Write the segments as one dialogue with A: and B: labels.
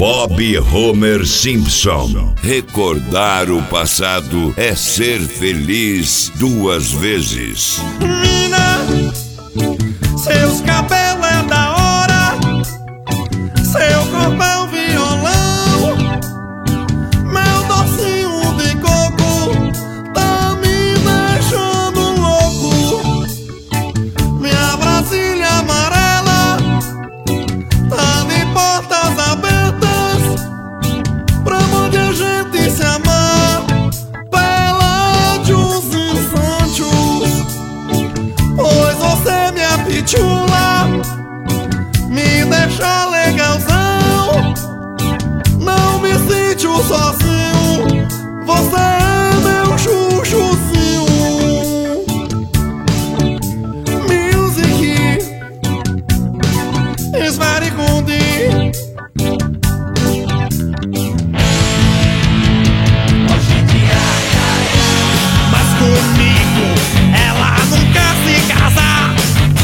A: Bob Homer Simpson. Recordar o passado é ser feliz duas vezes.
B: Mina, seus cabelos é da hora, seu corpo é um violão, meu docinho de coco tá me deixando louco. Minha Brasília amarela tá de portas abertas pra onde a gente se amar. Peládios e Santos, pois você me apitula, me deixa legalzão, não me sinto sozinho, você é meu chuchuzinho. Music is very good. Mas comigo ela não quer se casar.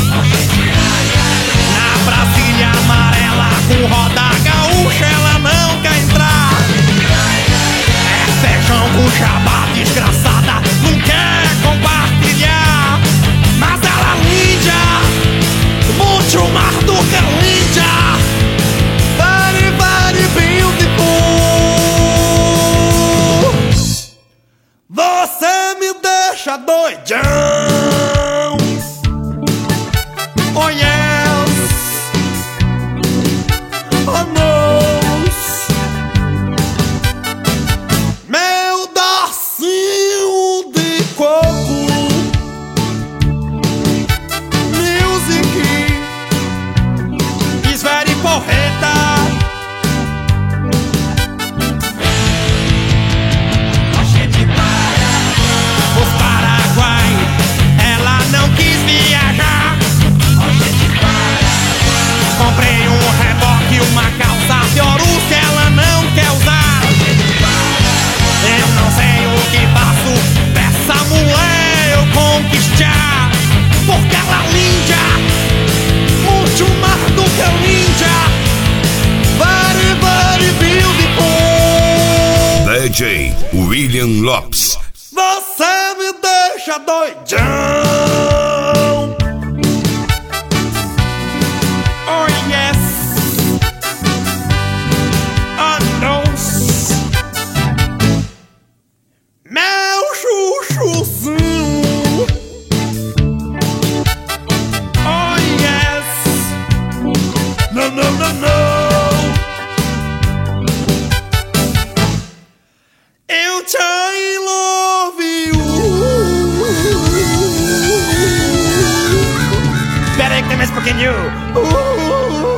B: Na Brasília amarela com roda gaúcha ela não quer entrar. É feijão com jabá desgraçada, não quer compartilhar. Mas ela linda, muito mais do que linda. Very, very beautiful. Você me deixa doidão. Oh yes, oh no, meu docinho de coco. Music is very porreta. Os Paraguai, ela não quis viajar. Comprei um reboque e uma calça Fiorucci, ela não quer usar. Eu não sei o que faço dessa mulher eu conquistar, porque ela é linda, muito mais do que linda. Very, very beautiful.
A: DJ William Lopes.
B: Você me deixa doidão. Oh yes, oh no, meu chuchuzinho. Oh yes, no, no, no, no. Eu te love you. Peraí que tem mais pouquinho.